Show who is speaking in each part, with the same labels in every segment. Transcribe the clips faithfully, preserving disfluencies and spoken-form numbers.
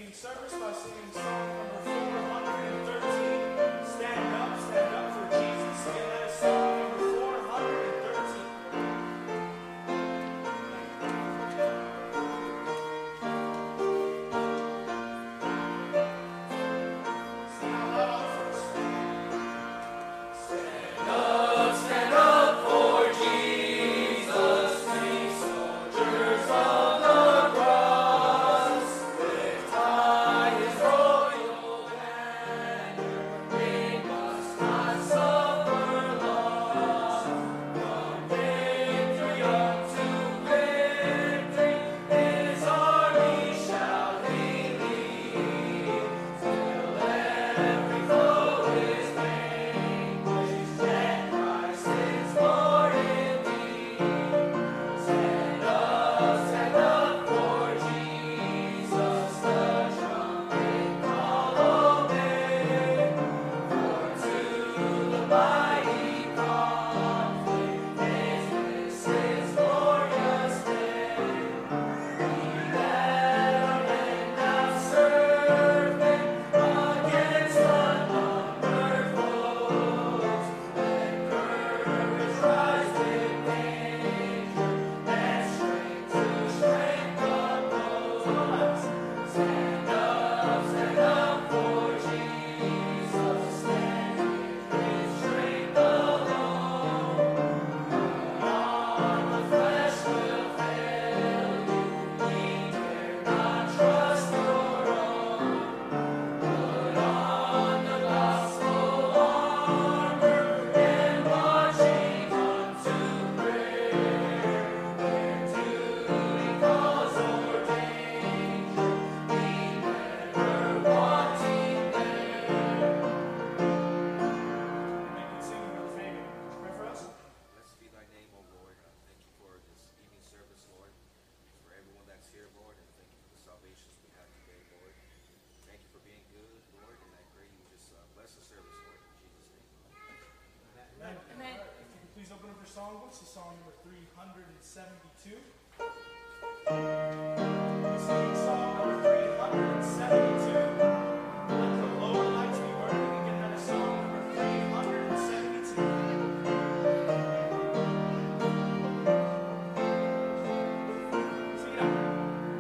Speaker 1: evening service by singing song number four hundred thirteen, Stand Up, Stand Up for Jesus. Again, that is song number four hundred thirteen. Sing out loud on the first. Stand up, stand up for Jesus, we soldiers of the cross. Lift high his royal banner, we must not suffer loss. From victory up to victory, his army shall he lead, till every foe is vanquished, and Christ is Lord indeed. Stand up, stand up for Jesus, the trumpet call obey. For to the mighty conflict, this is glorious day. We that are men now serve him against unnumbered foes. Let courage rise with danger, and strength to strength oppose. Stand up, stand up for Jesus, stand in his strength alone. On the flesh will fail you, ye dare not trust your own. Put on the gospel armor, and marching unto prayer, where duty calls or danger, be never wanting there. Make it sing, Brother Fagan. Pray for us.
Speaker 2: Blessed be thy name, O Lord. Uh, thank you for this evening service, Lord. For everyone that's here, Lord, and thank you for the salvations we have today, Lord. Thank you for being good, Lord, and I pray you just uh, bless the service, Lord, in Jesus' name.
Speaker 1: Amen. Amen. If you could please open up your songbooks to Song number three hundred seventy-two. Singing Song number three hundred seventy-two. Let the lower lights be burning. Again, that is Song number three hundred seventy-two. Sing it out.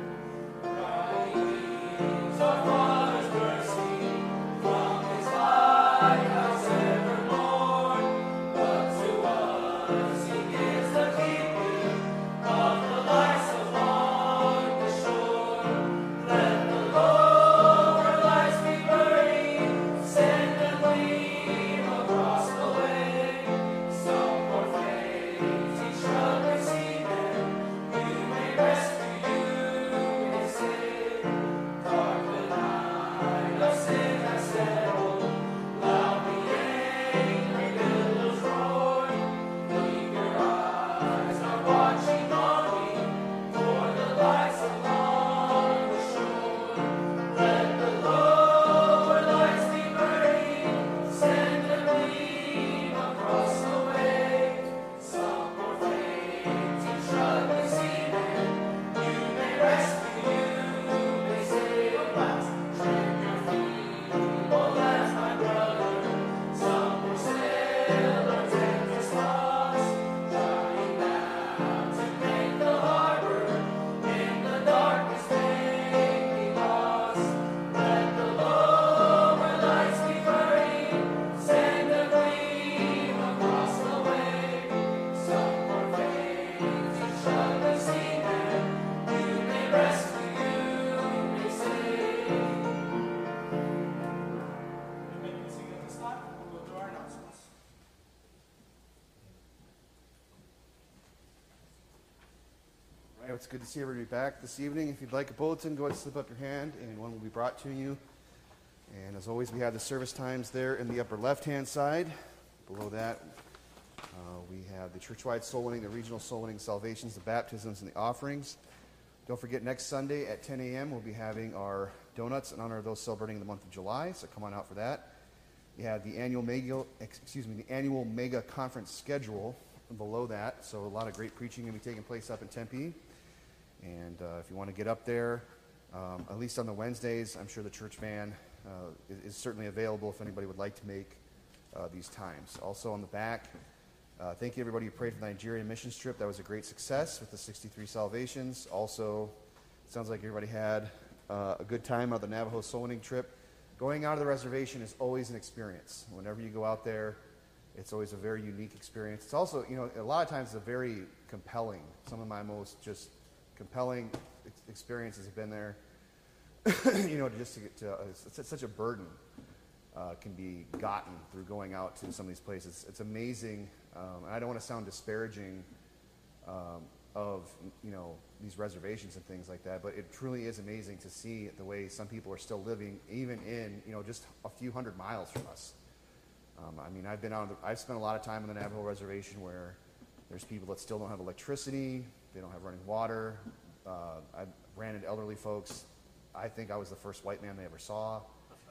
Speaker 1: Rise, our Father's mercy, from his lighthouse evermore. But to us he gives the keeping of the lights along the shore. Let the lower lights be burning, send them gleam across the way. Some poor faith each other see them, you may rescue, you may save. Dark the night of sin has settled, loud the angry billows roar. Eager eyes are watching on me for the lights along the shore. Let the lower lights be burning, send a gleam across the way. Some poor faint and struggling seamen, you may rescue, you may save. Strength your feeble as my brother. Some poor sailor tempest tossed, trying now to make the harbor. In the darkness may be lost. Let the lower lights be burning, send a gleam across the way. Some poor faint and struggling seamen, you may rescue, you may save. Amen. You can sing at this time. We'll go through our announcements.
Speaker 3: Right, it's good to see everybody back this evening. If you'd like a bulletin, go ahead and slip up your hand, and one will be brought to you. And as always, we have the service times there in the upper left-hand side. Below that, uh, we have the church-wide soul winning, the regional soul winning salvations, the baptisms, and the offerings. Don't forget, next Sunday at ten a.m., we'll be having our donuts in honor of those celebrating the month of July, so come on out for that. We have the annual mega, excuse me, the annual mega conference schedule below that, so a lot of great preaching going to be taking place up in Tempe. And uh, if you want to get up there, Um, at least on the Wednesdays, I'm sure the church van uh, is, is certainly available if anybody would like to make uh, these times. Also on the back, uh, thank you everybody who prayed for the Nigerian missions trip. That was a great success with the sixty-three salvations. Also, it sounds like everybody had uh, a good time on the Navajo soul winning trip. Going out of the reservation is always an experience. Whenever you go out there, it's always a very unique experience. It's also, you know, a lot of times it's a very compelling. Some of my most just compelling ex- experiences have been there. you know, just to get to, uh, it's, it's such a burden uh, can be gotten through going out to some of these places. It's amazing, um, and I don't want to sound disparaging um, of, you know, these reservations and things like that, but it truly is amazing to see the way some people are still living, even in, you know, just a few hundred miles from us. Um, I mean, I've been on, the, I've spent a lot of time on the Navajo reservation where there's people that still don't have electricity, they don't have running water. Uh, I ran into elderly folks. I think I was the first white man they ever saw.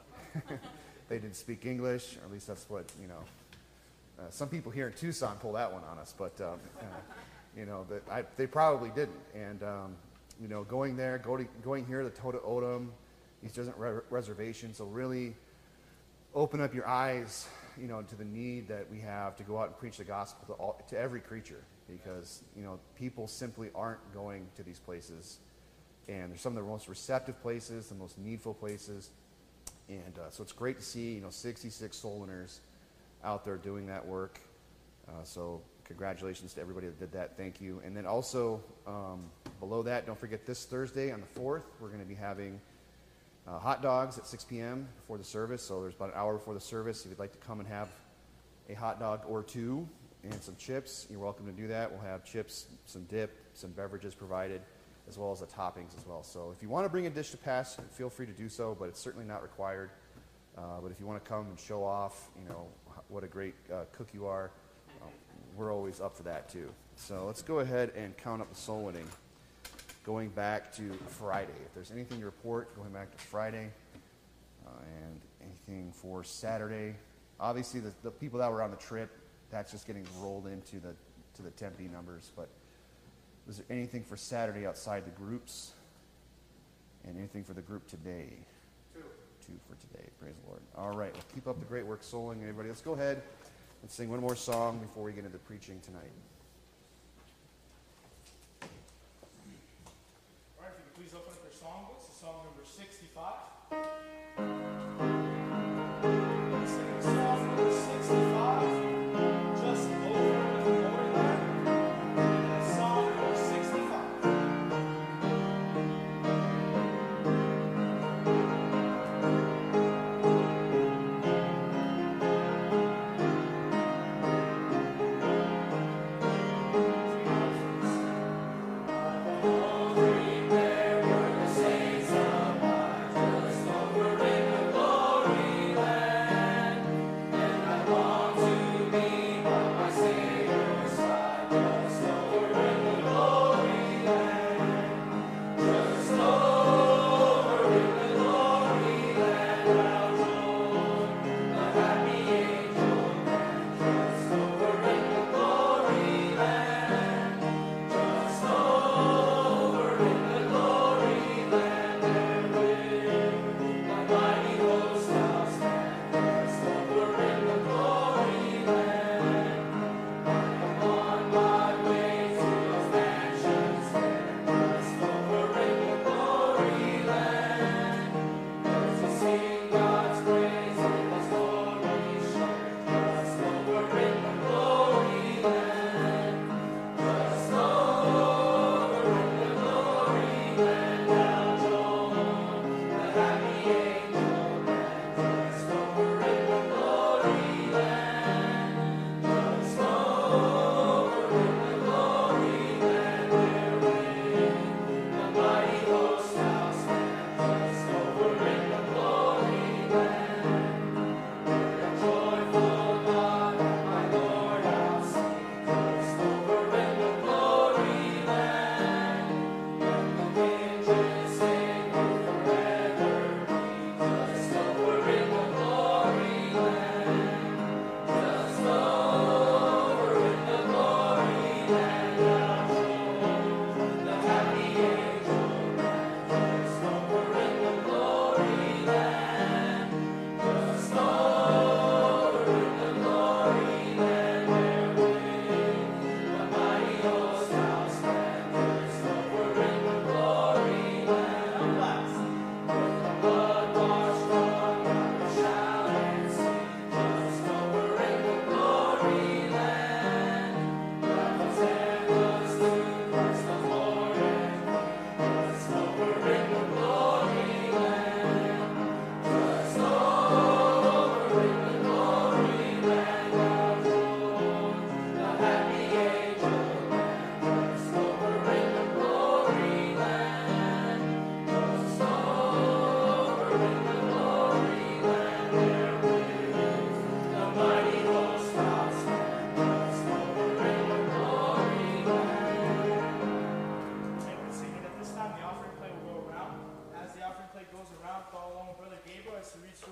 Speaker 3: They didn't speak English, or at least that's what, you know. Uh, some people here in Tucson pull that one on us, but, um, uh, you know, that I, they probably didn't. And, um, you know, going there, go to, going here to Toda Odom, these different re- reservations will really open up your eyes, you know, to the need that we have to go out and preach the gospel to, all, to every creature, because, you know, people simply aren't going to these places, and they're some of the most receptive places, the most needful places, and uh, so it's great to see, you know, sixty-six soul winners out there doing that work. Uh, so congratulations to everybody that did that. Thank you. And then also um, below that, don't forget this Thursday on the fourth, we're going to be having Uh, hot dogs at six p.m. before the service, so there's about an hour before the service. If you'd like to come and have a hot dog or two and some chips, you're welcome to do that. We'll have chips, some dip, some beverages provided, as well as the toppings as well. So if you want to bring a dish to pass, feel free to do so, but it's certainly not required. Uh, but if you want to come and show off, you know, what a great uh, cook you are, uh, we're always up for that too. So let's go ahead and count up the soul winning. Going back to Friday. If there's anything to report, going back to Friday, uh, and anything for Saturday. Obviously, the, the people that were on the trip, that's just getting rolled into the to the Tempe numbers. But is there anything for Saturday outside the groups? And anything for the group today? Two. Two for today. Praise the Lord. All right. Well, keep up the great work, souling, everybody. Let's go ahead and sing one more song before we get into preaching tonight.
Speaker 4: Please open up their songbooks to song number sixty-five. Singing song number sixty-five, Just Over the Holy Land. Song number sixty-five.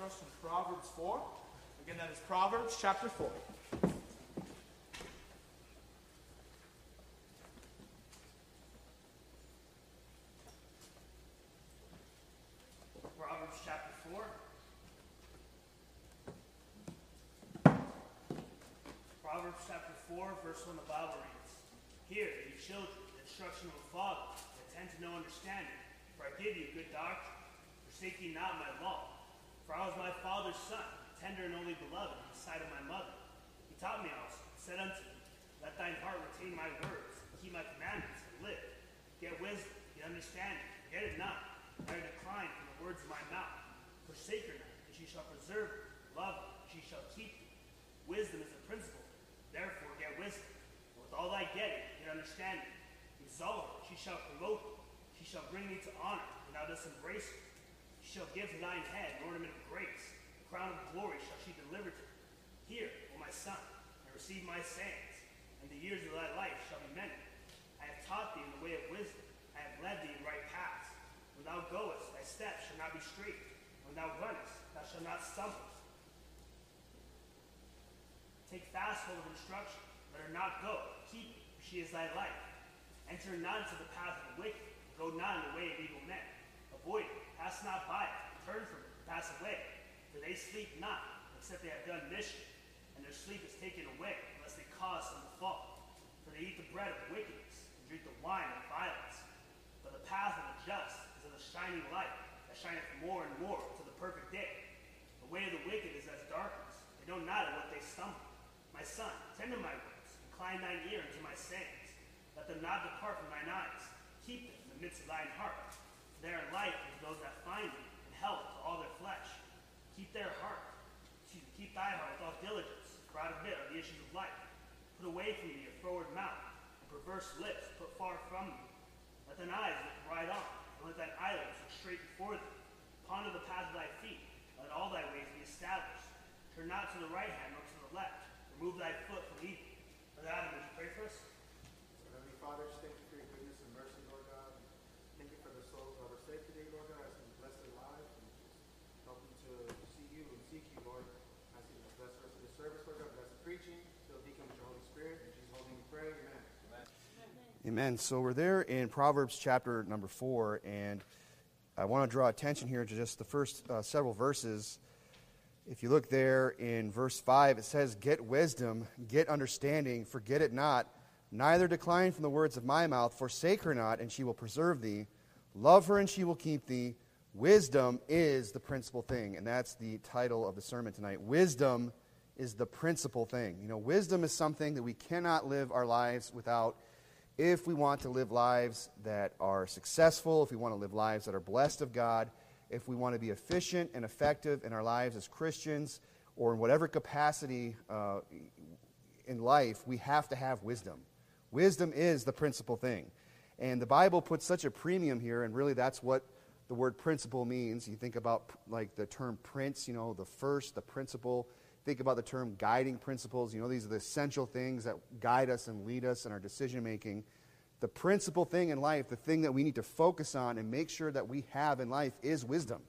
Speaker 4: us from Proverbs four. Again, that is Proverbs chapter four.
Speaker 5: Proverbs chapter four. Proverbs chapter four, verse one, the Bible reads, Hear, ye children, the instruction of a father, and attend to no understanding, for I give you good doctrine. Forsake ye not my law. For I was my father's son, tender and only beloved in the sight of my mother. He taught me also, and said unto me, Let thine heart retain my words, and keep my commandments, and live. Get wisdom, get understanding, forget it not, never decline from the words of my mouth. Forsake her not, and she shall preserve her. Love her, and she shall keep thee. Wisdom is the principal. Therefore get wisdom. And with all thy getting, get understanding. Exalt her, she shall promote thee. She shall bring thee to honor, when thou dost embrace her. She shall give to thine head an ornament of grace. A crown of glory shall she deliver to thee. Hear, O my son, and receive my sayings, and the years of thy life shall be many. I have taught thee in the way of wisdom. I have led thee in right paths. When thou goest, thy steps shall not be straight. When thou runnest, thou shalt not stumble. Take fast hold of instruction. Let her not go. Keep it, for she is thy life. Enter not into the path of the wicked. Go not in the way of evil men. Avoid it. Pass not by it. Turn from it. Pass away. For they sleep not, except they have done mischief. And their sleep is taken away, lest they cause some to fall. For they eat the bread of wickedness, and drink the wine of violence. But the path of the just is as a shining light, that shineth more and more to the perfect day. The way of the wicked is as darkness. They know not at what they stumble. My son, attend to my words, incline thine ear unto my sayings. Let them not depart from thine eyes. Keep them in the midst of thine heart. For they are life unto those that find them, and health to all their flesh. Keep their heart, excuse me, keep thy heart with all diligence, for out of it are the issues of life. Put away from thee a froward mouth, and perverse lips put far from thee. Let thine eyes look right on, and let thine eyelids look straight before thee. Ponder the path of thy feet, and let all thy ways be established. Turn not to the right hand nor to the left. Remove thy foot from evil. Brother Adam, would you pray for us?
Speaker 6: So, Heavenly Father, just thank you for your goodness and mercy, Lord God. Thank you for the souls that are saved today, Lord God. I ask you to bless their lives and just help them to see you and seek you, Lord. I ask you to bless the rest of the service, Lord God. Bless the preaching, fill the deacon with your Holy Spirit. In Jesus' holy name we pray. Amen.
Speaker 3: Amen. So we're there in Proverbs chapter number four, and I want to draw attention here to just the first uh, several verses. If you look there in verse five, it says, Get wisdom, get understanding, forget it not, neither decline from the words of my mouth, forsake her not, and she will preserve thee. Love her, and she will keep thee. Wisdom is the principal thing, and that's the title of the sermon tonight. Wisdom is the principal thing. You know, wisdom is something that we cannot live our lives without if we want to live lives that are successful, if we want to live lives that are blessed of God, if we want to be efficient and effective in our lives as Christians, or in whatever capacity uh, in life, we have to have wisdom. Wisdom is the principal thing. And the Bible puts such a premium here, and really that's what the word principle means. You think about like the term prince, you know, the first, the principle. Think about the term guiding principles. You know, these are the essential things that guide us and lead us in our decision making. The principal thing in life, the thing that we need to focus on and make sure that we have in life is wisdom.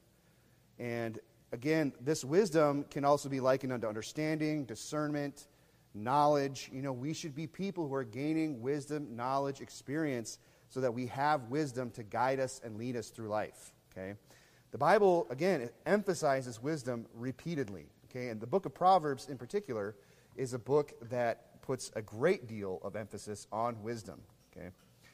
Speaker 3: And again, this wisdom can also be likened unto understanding, discernment, knowledge. You know, we should be people who are gaining wisdom, knowledge, experience, so that we have wisdom to guide us and lead us through life. Okay? The Bible, again, emphasizes wisdom repeatedly. Okay? And the book of Proverbs in particular is a book that puts a great deal of emphasis on wisdom. Okay.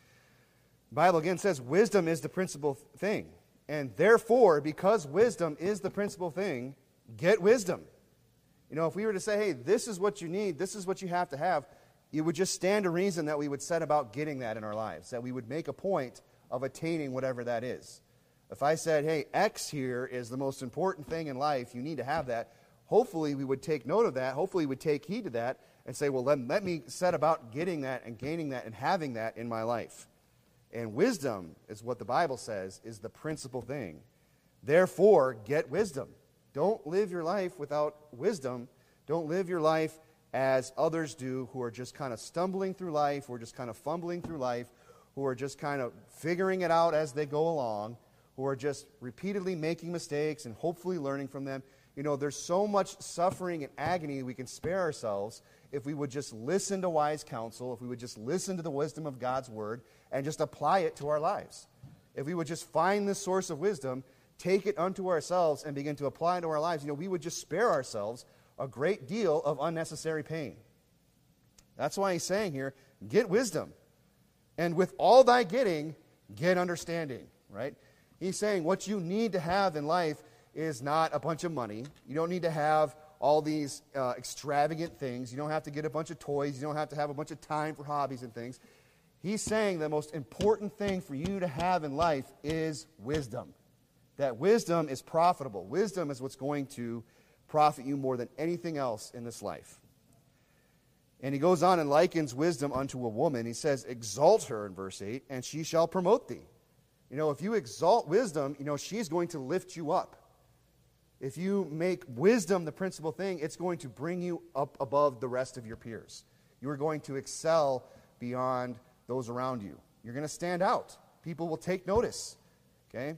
Speaker 3: The Bible again says wisdom is the principal thing. And therefore, because wisdom is the principal thing, get wisdom. You know, if we were to say, hey, this is what you need, this is what you have to have, it would just stand to reason that we would set about getting that in our lives, that we would make a point of attaining whatever that is. If I said, hey, X here is the most important thing in life, you need to have that, hopefully we would take note of that, hopefully we would take heed to that, and say, well, then let me set about getting that and gaining that and having that in my life. And wisdom is what the Bible says is the principal thing. Therefore, get wisdom. Don't live your life without wisdom. Don't live your life as others do who are just kind of stumbling through life, who are just kind of fumbling through life, who are just kind of figuring it out as they go along, who are just repeatedly making mistakes and hopefully learning from them. You know, there's so much suffering and agony we can spare ourselves if we would just listen to wise counsel, if we would just listen to the wisdom of God's word and just apply it to our lives. If we would just find this source of wisdom, take it unto ourselves, and begin to apply it to our lives, you know, we would just spare ourselves a great deal of unnecessary pain. That's why he's saying here, get wisdom. And with all thy getting, get understanding, right? He's saying what you need to have in life is not a bunch of money. You don't need to have all these uh, extravagant things. You don't have to get a bunch of toys. You don't have to have a bunch of time for hobbies and things. He's saying the most important thing for you to have in life is wisdom. That wisdom is profitable. Wisdom is what's going to profit you more than anything else in this life. And he goes on and likens wisdom unto a woman. He says, exalt her in verse eight, and she shall promote thee. You know, if you exalt wisdom, you know, she's going to lift you up. If you make wisdom the principal thing, it's going to bring you up above the rest of your peers. You are going to excel beyond those around you. You're going to stand out. People will take notice. Okay?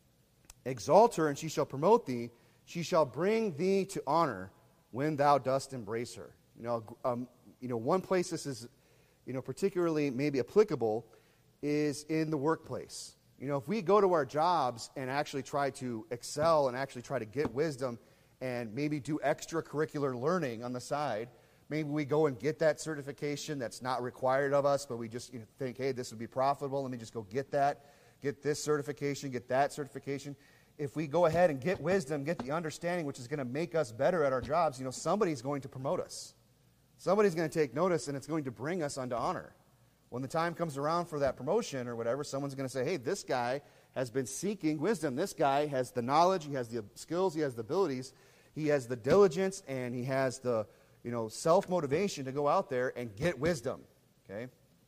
Speaker 3: Exalt her, and she shall promote thee. She shall bring thee to honor when thou dost embrace her. You know, um, you know, one place this is, you know, particularly maybe applicable is in the workplace. You know, if we go to our jobs and actually try to excel and actually try to get wisdom and maybe do extracurricular learning on the side, maybe we go and get that certification that's not required of us, but we just you know, think, hey, this would be profitable. Let me just go get that, get this certification, get that certification. If we go ahead and get wisdom, get the understanding, which is going to make us better at our jobs, you know, somebody's going to promote us. Somebody's going to take notice, and it's going to bring us unto honor. When the time comes around for that promotion or whatever, someone's going to say, hey, this guy has been seeking wisdom. This guy has the knowledge, he has the skills, he has the abilities, he has the diligence, and he has the, you know, self-motivation to go out there and get wisdom. Okay?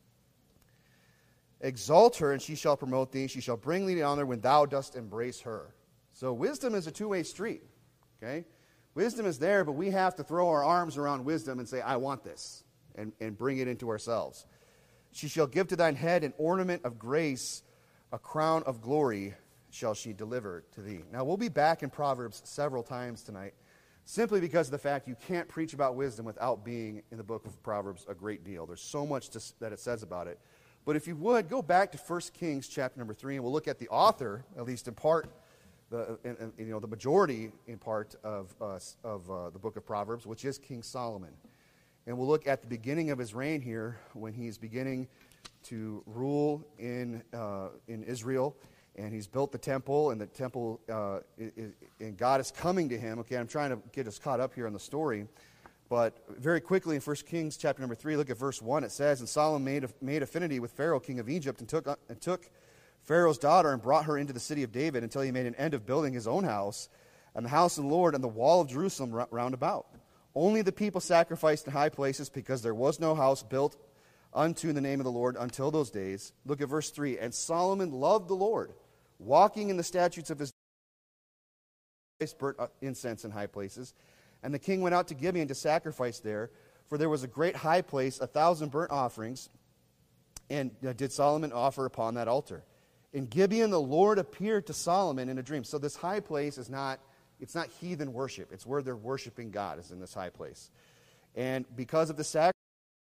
Speaker 3: Exalt her, and she shall promote thee. She shall bring thee to honor when thou dost embrace her. So wisdom is a two-way street. Okay? Wisdom is there, but we have to throw our arms around wisdom and say, I want this, and, and bring it into ourselves. She shall give to thine head an ornament of grace, a crown of glory shall she deliver to thee. Now, we'll be back in Proverbs several times tonight, simply because of the fact you can't preach about wisdom without being in the book of Proverbs a great deal. There's so much to, that it says about it. But if you would, go back to First Kings chapter number three, and we'll look at the author, at least in part, the in, in, you know, the majority in part of, uh, of uh, the book of Proverbs, which is King Solomon. And we'll look at the beginning of his reign here, when he's beginning to rule in uh, in Israel, and he's built the temple, and the temple, uh, is, and God is coming to him. Okay, I'm trying to get us caught up here on the story, but very quickly in First Kings chapter number three, look at verse one. It says, and Solomon made made affinity with Pharaoh, king of Egypt, and took and took Pharaoh's daughter and brought her into the city of David until he made an end of building his own house, and the house of the Lord, and the wall of Jerusalem round about. Only the people sacrificed in high places, because there was no house built unto the name of the Lord until those days. Look at verse three. And Solomon loved the Lord, walking in the statutes of his burnt incense in high places. And the king went out to Gibeon to sacrifice there, for there was a great high place, a thousand burnt offerings, and did Solomon offer upon that altar. In Gibeon the Lord appeared to Solomon in a dream. So this high place is not It's not heathen worship. It's where they're worshiping God, is in this high place. And because of the sacrifice,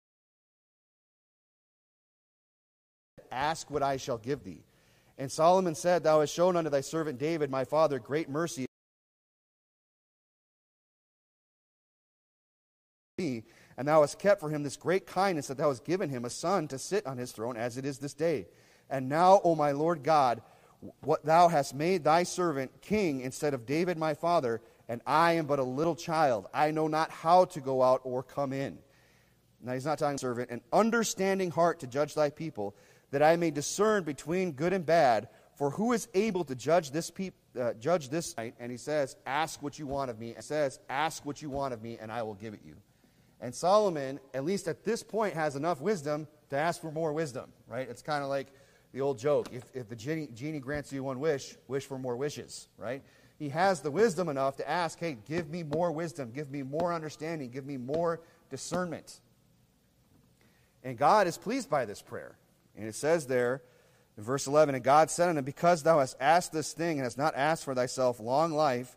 Speaker 3: ask what I shall give thee. And Solomon said, thou hast shown unto thy servant David, my father, great mercy, and thou hast kept for him this great kindness, that thou hast given him a son to sit on his throne, as it is this day. And now, O my Lord God, what thou hast made thy servant king instead of David my father, and I am but a little child. I know not how to go out or come in. Now he's not talking servant, an understanding heart to judge thy people, that I may discern between good and bad. For who is able to judge this peop, uh, judge this night? And he says, ask what you want of me. It says, ask what you want of me, and I will give it you. And Solomon, at least at this point, has enough wisdom to ask for more wisdom, right? It's kind of like the old joke, if, if the genie, genie grants you one wish, wish for more wishes, right? He has the wisdom enough to ask, hey, give me more wisdom, give me more understanding, give me more discernment. And God is pleased by this prayer. And it says there, in verse eleven, and God said unto him, because thou hast asked this thing, and hast not asked for thyself long life,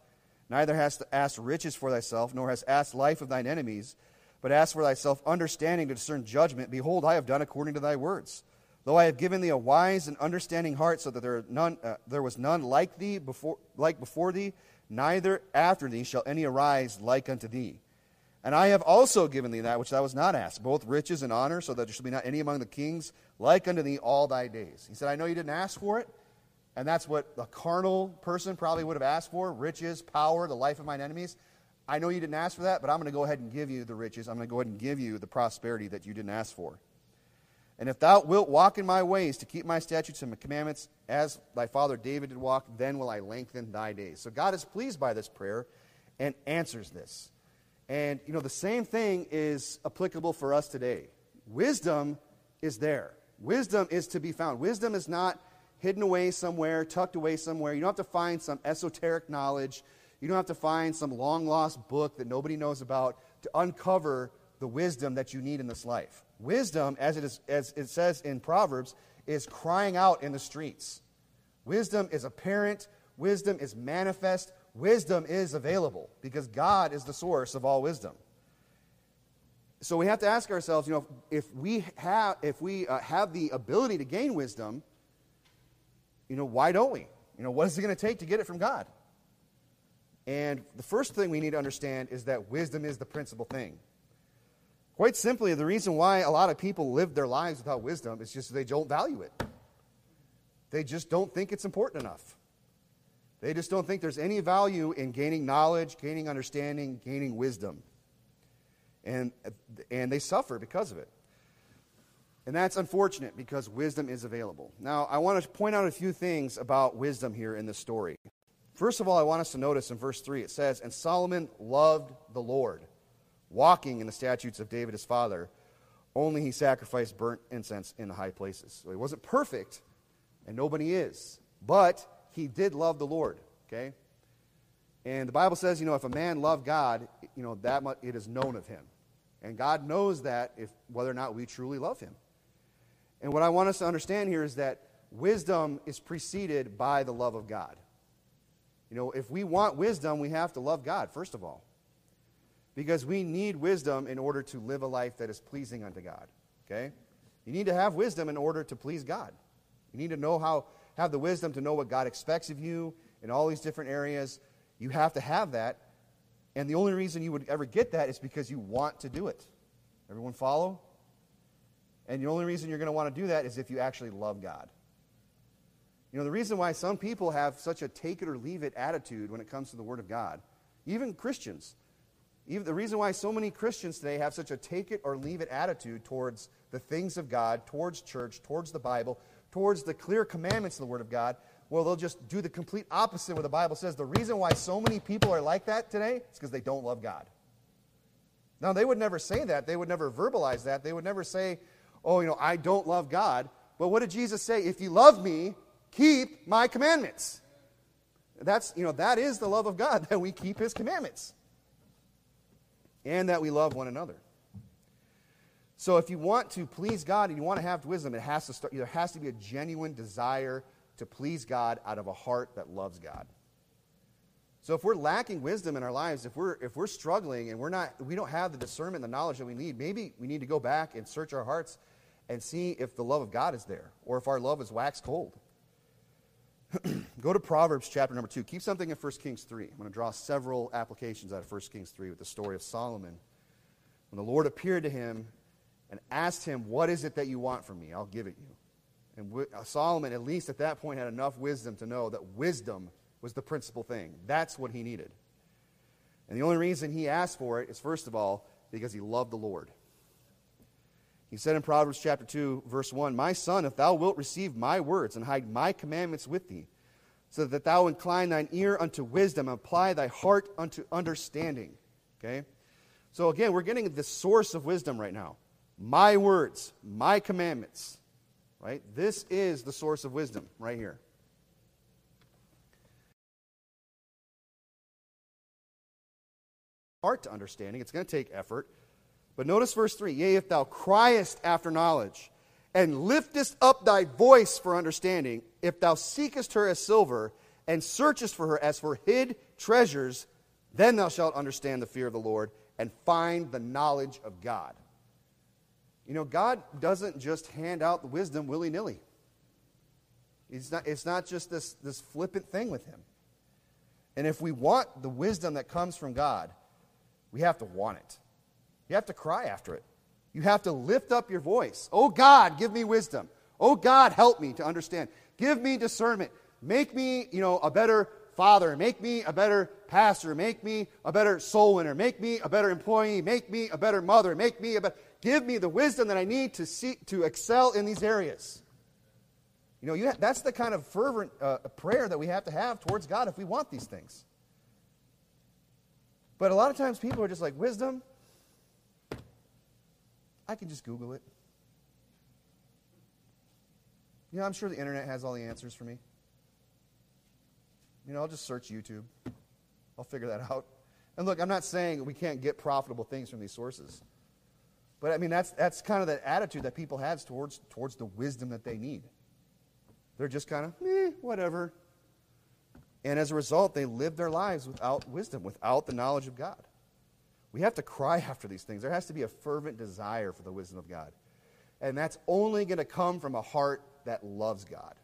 Speaker 3: Neither hast asked riches for thyself, nor hast asked life of thine enemies, but ask for thyself understanding to discern judgment. Behold, I have done according to thy words. Though I have given thee a wise and understanding heart, so that there, are none, uh, there was none like thee before, like before thee, neither after thee shall any arise like unto thee. And I have also given thee that which thou hast not asked, both riches and honor, so that there shall be not any among the kings like unto thee all thy days. He said, I know you didn't ask for it, and that's what a carnal person probably would have asked for, riches, power, the life of mine enemies. I know you didn't ask for that, but I'm going to go ahead and give you the riches. I'm going to go ahead and give you the prosperity that you didn't ask for. And if thou wilt walk in my ways to keep my statutes and my commandments, as thy father David did walk, then will I lengthen thy days. So God is pleased by this prayer and answers this. And, you know, the same thing is applicable for us today. Wisdom is there. Wisdom is to be found. Wisdom is not hidden away somewhere, tucked away somewhere. You don't have to find some esoteric knowledge. You don't have to find some long-lost book that nobody knows about to uncover the wisdom that you need in this life. Wisdom, as it is, as it says in Proverbs, is crying out in the streets. Wisdom is apparent. Wisdom is manifest. Wisdom is available because God is the source of all wisdom. So we have to ask ourselves, you know, if we have if we uh, have the ability to gain wisdom, you know, why don't we? You know, what is it going to take to get it from God? And the first thing we need to understand is that wisdom is the principal thing. Quite simply, the reason why a lot of people live their lives without wisdom is just they don't value it. They just don't think it's important enough. They just don't think there's any value in gaining knowledge, gaining understanding, gaining wisdom. And, and they suffer because of it. And that's unfortunate because wisdom is available. Now, I want to point out a few things about wisdom here in this story. First of all, I want us to notice in verse three, it says, And Solomon loved the Lord, walking in the statutes of David his father. Only he sacrificed burnt incense in the high places. So he wasn't perfect, and nobody is. But he did love the Lord, okay? And the Bible says, you know, if a man loved God, you know, that much, it is known of him. And God knows that if whether or not we truly love him. And what I want us to understand here is that wisdom is preceded by the love of God. You know, if we want wisdom, we have to love God, first of all. Because we need wisdom in order to live a life that is pleasing unto God, okay? You need to have wisdom in order to please God. You need to know how, have the wisdom to know what God expects of you in all these different areas. You have to have that. And the only reason you would ever get that is because you want to do it. Everyone follow? And the only reason you're going to want to do that is if you actually love God. You know, the reason why some people have such a take-it-or-leave-it attitude when it comes to the Word of God, even Christians, even the reason why so many Christians today have such a take-it-or-leave-it attitude towards the things of God, towards church, towards the Bible, towards the clear commandments of the Word of God, well, they'll just do the complete opposite of what the Bible says. The reason why so many people are like that today is because they don't love God. Now, they would never say that. They would never verbalize that. They would never say, oh, you know, I don't love God. But what did Jesus say? If you love me, keep my commandments. That's, you know, that is the love of God, that we keep his commandments. And that we love one another. So if you want to please God and you want to have wisdom, it has to start, there has to be a genuine desire to please God out of a heart that loves God. So if we're lacking wisdom in our lives, if we're if we're struggling and we're not we don't have the discernment and the knowledge that we need, maybe we need to go back and search our hearts and see if the love of God is there or if our love is waxed cold. Go to Proverbs chapter number two. Keep something in First Kings three. I'm going to draw several applications out of First Kings three with the story of Solomon. When the Lord appeared to him and asked him, what is it that you want from me? I'll give it you. And Solomon, at least at that point, had enough wisdom to know that wisdom was the principal thing. That's what he needed. And the only reason he asked for it is, first of all, because he loved the Lord. He said in Proverbs chapter two, verse one, My son, if thou wilt receive my words and hide my commandments with thee, so that thou incline thine ear unto wisdom and apply thy heart unto understanding. Okay? So again, we're getting the source of wisdom right now. My words, my commandments. Right? This is the source of wisdom right here. Heart to understanding. It's going to take effort. But notice verse three. Yea, if thou criest after knowledge, and liftest up thy voice for understanding, if thou seekest her as silver, and searchest for her as for hid treasures, Then thou shalt understand the fear of the Lord and find the knowledge of God. You know, God doesn't just hand out the wisdom willy-nilly. It's not, it's not just this, this flippant thing with him. And if we want the wisdom that comes from God, we have to want it. You have to cry after it. You have to lift up your voice. Oh God, give me wisdom. Oh God, help me to understand. Give me discernment. Make me, you know, a better father. Make me a better pastor. Make me a better soul winner. Make me a better employee. Make me a better mother. Make me a better... Give me the wisdom that I need to see, to excel in these areas. You know, you ha- that's the kind of fervent uh, prayer that we have to have towards God if we want these things. But a lot of times people are just like, wisdom, I can just Google it. You know, I'm sure the internet has all the answers for me. You know, I'll just search YouTube. I'll figure that out. And look, I'm not saying we can't get profitable things from these sources. But I mean, that's that's kind of the attitude that people have towards, towards the wisdom that they need. They're just kind of, eh, whatever. And as a result, they live their lives without wisdom, without the knowledge of God. We have to cry after these things. There has to be a fervent desire for the wisdom of God. And that's only going to come from a heart that loves God.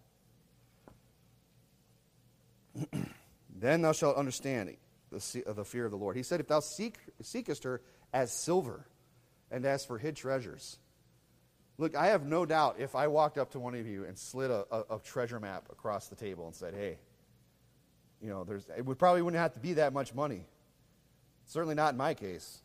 Speaker 3: Then thou shalt understand the, the fear of the Lord. He said, if thou seek, seekest her as silver, and as for hid treasures. Look, I have no doubt if I walked up to one of you and slid a, a, a treasure map across the table and said, hey, you know, there's, it would probably wouldn't have to be that much money. Certainly not in my case.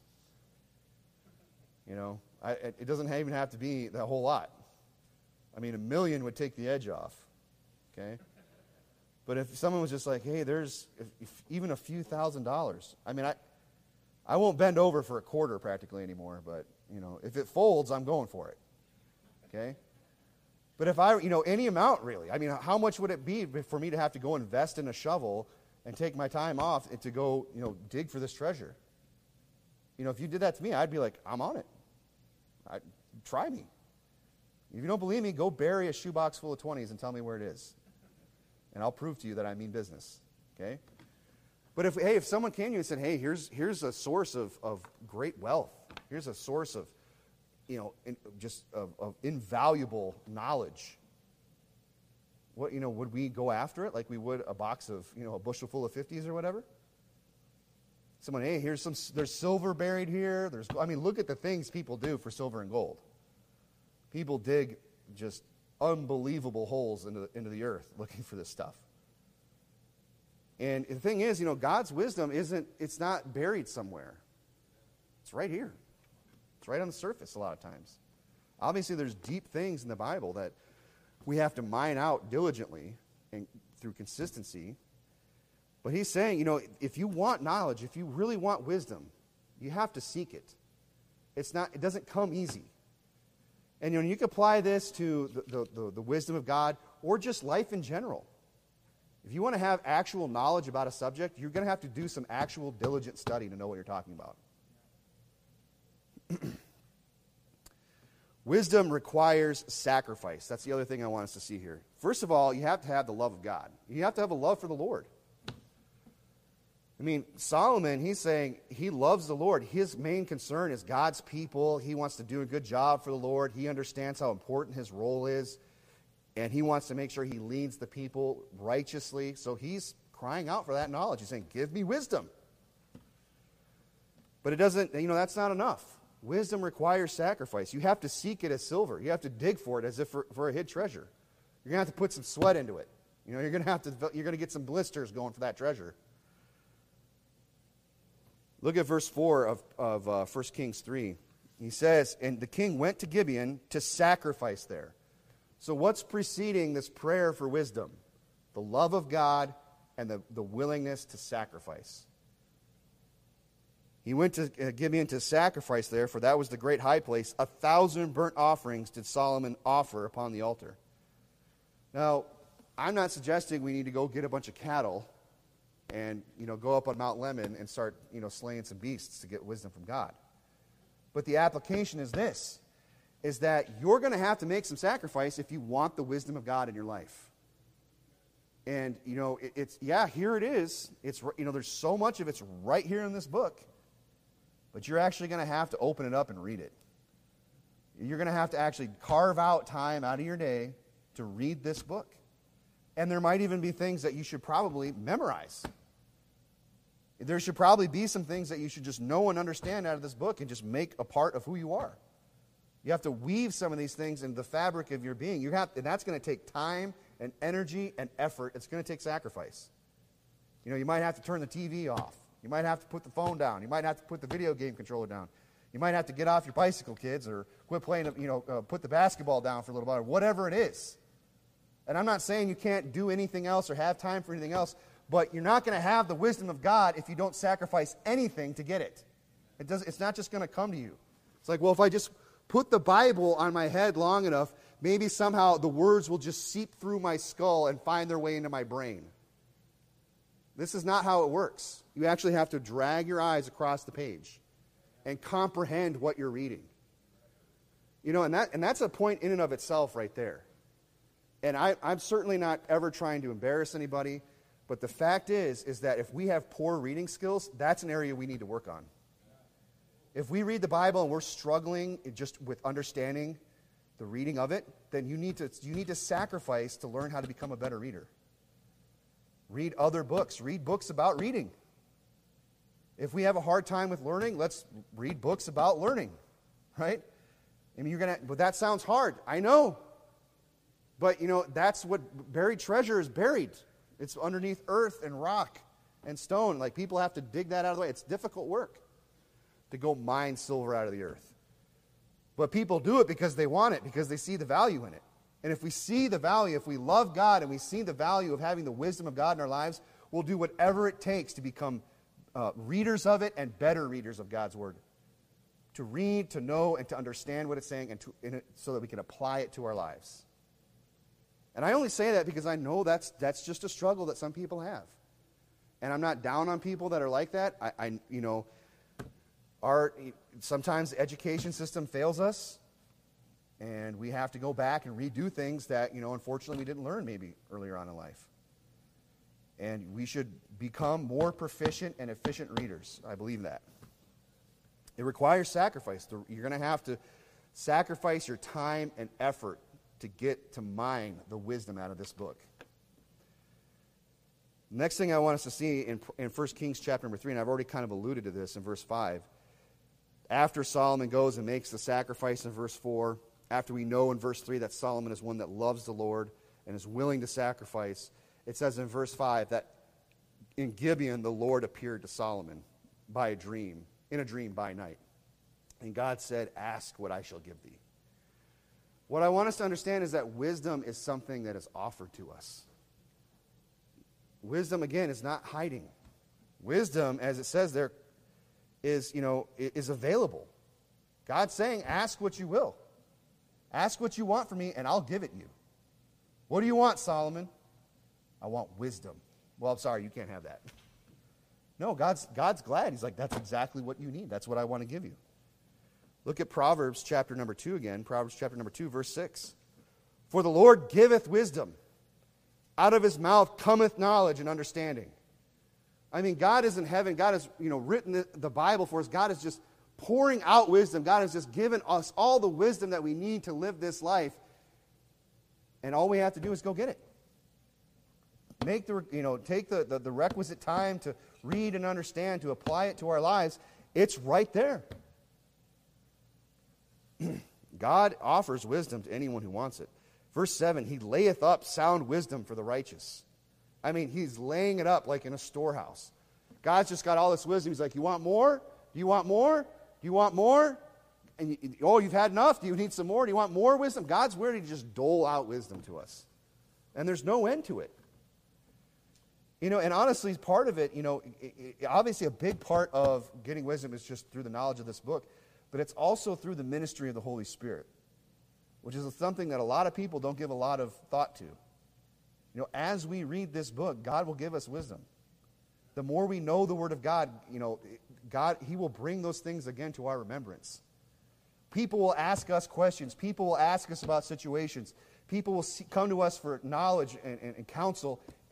Speaker 3: You know, I, it doesn't even have to be that whole lot. I mean, a million would take the edge off. Okay? But if someone was just like, hey, there's if, if even a few thousand dollars. I mean, I I won't bend over for a quarter practically anymore, but, you know, if it folds, I'm going for it. Okay? But if I, you know, any amount really, I mean, how much would it be for me to have to go invest in a shovel and take my time off to go, you know, dig for this treasure? You know, if you did that to me, I'd be like, I'm on it. I, try me. If you don't believe me, go bury a shoebox full of twenties and tell me where it is. And I'll prove to you that I mean business. Okay? But if, hey, if someone came to you and said, hey, here's here's a source of, of great wealth. Here's a source of, you know, in, just of, of invaluable knowledge. What, you know, would we go after it like we would a box of, you know, a bushel full of fifties or whatever? Someone, hey, here's some, there's silver buried here. There's, I mean, look at the things people do for silver and gold. People dig just unbelievable holes into the, into the earth looking for this stuff. And the thing is, you know, God's wisdom isn't, it's not buried somewhere. It's right here. It's right on the surface a lot of times. Obviously, there's deep things in the Bible that we have to mine out diligently and through consistency. But he's saying, you know, if you want knowledge, if you really want wisdom, you have to seek it. It's not, it doesn't come easy. And you know, you can apply this to the, the, the, the wisdom of God or just life in general. If you want to have actual knowledge about a subject, you're going to have to do some actual diligent study to know what you're talking about. Wisdom requires sacrifice. That's the other thing I want us to see here. First of all, you have to have the love of God. You have to have a love for the Lord. I mean, Solomon, he's saying he loves the Lord. His main concern is God's people. He wants to do a good job for the Lord. He understands how important his role is. And he wants to make sure he leads the people righteously. So he's crying out for that knowledge. He's saying, give me wisdom. But it doesn't, you know, that's not enough. Wisdom requires sacrifice. You have to seek it as silver. You have to dig for it as if for, for a hid treasure. You're going to have to put some sweat into it. You know, you're going to have to, you're going to get some blisters going for that treasure. Look at verse four of, of uh, First Kings three. He says, and the king went to Gibeon to sacrifice there. So what's preceding this prayer for wisdom? The love of God and the, the willingness to sacrifice. He went to uh, Gibeon to sacrifice there, for that was the great high place. A thousand burnt offerings did Solomon offer upon the altar. Now, I'm not suggesting we need to go get a bunch of cattle and, you know, go up on Mount Lemon and start, you know, slaying some beasts to get wisdom from God. But the application is this, is that you're going to have to make some sacrifice if you want the wisdom of God in your life. And, you know, it, it's, yeah, here it is. It's, you know, there's so much of it's right here in this book. But you're actually going to have to open it up and read it. You're going to have to actually carve out time out of your day to read this book. And there might even be things that you should probably memorize. There should probably be some things that you should just know and understand out of this book and just make a part of who you are. You have to weave some of these things into the fabric of your being. You have, and that's going to take time and energy and effort. It's going to take sacrifice. You know, you might have to turn the T V off. You might have to put the phone down. You might have to put the video game controller down. You might have to get off your bicycle, kids, or quit playing, you know, uh, put the basketball down for a little while, or whatever it is. And I'm not saying you can't do anything else or have time for anything else, but you're not going to have the wisdom of God if you don't sacrifice anything to get it. It does, it's not just going to come to you. It's like, well, if I just put the Bible on my head long enough, maybe somehow the words will just seep through my skull and find their way into my brain. This is not how it works. You actually have to drag your eyes across the page and comprehend what you're reading. You know, and that and that's a point in and of itself right there. And I, I'm certainly not ever trying to embarrass anybody, but the fact is, is that if we have poor reading skills, that's an area we need to work on. If we read the Bible and we're struggling just with understanding the reading of it, then you need to you need to sacrifice to learn how to become a better reader. Read other books. Read books about reading. If we have a hard time with learning, let's read books about learning, right? I mean, you're gonna. But that sounds hard. I know. But you know, that's what buried treasure is buried. It's underneath earth and rock and stone. Like people have to dig that out of the way. It's difficult work to go mine silver out of the earth. But people do it because they want it, because they see the value in it. And if we see the value, if we love God and we see the value of having the wisdom of God in our lives, we'll do whatever it takes to become uh, readers of it and better readers of God's Word. To read, to know, and to understand what it's saying, and to, in it, so that we can apply it to our lives. And I only say that because I know that's that's just a struggle that some people have. And I'm not down on people that are like that. I, I you know, our sometimes the education system fails us. And we have to go back and redo things that, you know, unfortunately we didn't learn maybe earlier on in life. And we should become more proficient and efficient readers. I believe that. It requires sacrifice. You're going to have to sacrifice your time and effort to get to mine the wisdom out of this book. Next thing I want us to see in, in First Kings chapter number three, and I've already kind of alluded to this in verse five. After Solomon goes and makes the sacrifice in verse four, after we know in verse three that Solomon is one that loves the Lord and is willing to sacrifice, it says in verse five that in Gibeon the Lord appeared to Solomon by a dream, in a dream by night. And God said, "Ask what I shall give thee." What I want us to understand is that wisdom is something that is offered to us. Wisdom, again, is not hiding. Wisdom, as it says there, is, you know, is available. God's saying, ask what you will. Ask what you want from me, and I'll give it you. What do you want, Solomon? I want wisdom. Well, I'm sorry, you can't have that. No, God's, God's glad. He's like, that's exactly what you need. That's what I want to give you. Look at Proverbs chapter number two again. Proverbs chapter number two, verse six. For the Lord giveth wisdom. Out of his mouth cometh knowledge and understanding. I mean, God is in heaven. God has, you know, written the, the Bible for us. God is just pouring out wisdom. God has just given us all the wisdom that we need to live this life. And all we have to do is go get it. Make the, you know, take the, the, the requisite time to read and understand, to apply it to our lives. It's right there. God offers wisdom to anyone who wants it. Verse seven, he layeth up sound wisdom for the righteous. I mean, he's laying it up like in a storehouse. God's just got all this wisdom. He's like, you want more? Do you want more? Do you want more? And you, oh, you've had enough. Do you need some more? Do you want more wisdom? God's ready to just dole out wisdom to us. And there's no end to it. You know, and honestly, part of it, you know, it, it, obviously a big part of getting wisdom is just through the knowledge of this book, but it's also through the ministry of the Holy Spirit, which is something that a lot of people don't give a lot of thought to. You know, as we read this book, God will give us wisdom. The more we know the Word of God, you know, God, He will bring those things again to our remembrance. People will ask us questions. People will ask us about situations. People will see, come to us for knowledge and, and, and counsel,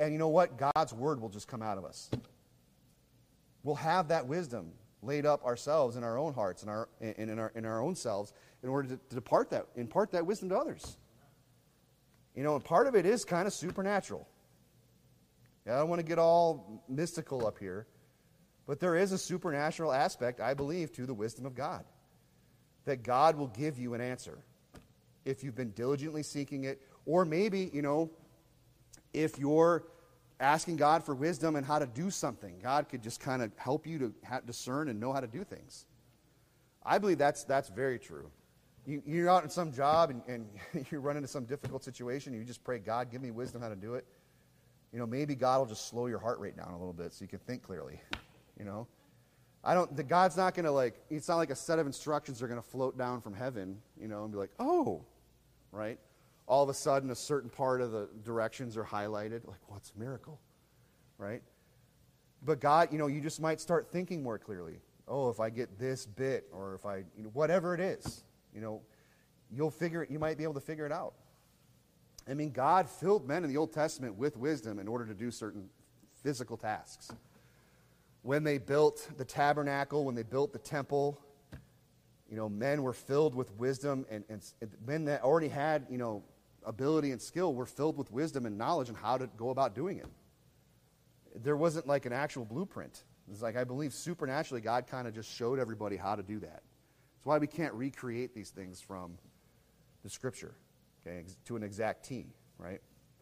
Speaker 3: And you know what? God's word will just come out of us. We'll have that wisdom laid up ourselves in our own hearts and our, in, in, our, in our own selves in order to, to depart that, impart that wisdom to others. You know, and part of it is kind of supernatural. Yeah, I don't want to get all mystical up here, but there is a supernatural aspect, I believe, to the wisdom of God. That God will give you an answer if you've been diligently seeking it, or maybe, you know, if you're asking God for wisdom and how to do something, God could just kind of help you to ha- discern and know how to do things. I believe that's that's very true. You, you're out in some job and, and you run into some difficult situation, and you just pray, God, give me wisdom how to do it. You know, maybe God will just slow your heart rate down a little bit so you can think clearly, you know. I don't, the God's not going to like, it's not like a set of instructions are going to float down from heaven, you know, and be like, oh, right? All of a sudden a certain part of the directions are highlighted. Like, what's a miracle, right? But God, you know, you just might start thinking more clearly. Oh, if I get this bit, or if I, you know, whatever it is, you know, you'll figure it, you might be able to figure it out. I mean, God filled men in the Old Testament with wisdom in order to do certain physical tasks. When they built the tabernacle, when they built the temple, you know, men were filled with wisdom, and, and men that already had, you know, ability and skill were filled with wisdom and knowledge on how to go about doing it. There wasn't like an actual blueprint. It's like, I believe supernaturally God kind of just showed everybody how to do that. That's why we can't recreate these things from the Scripture, okay, to an exact T, right?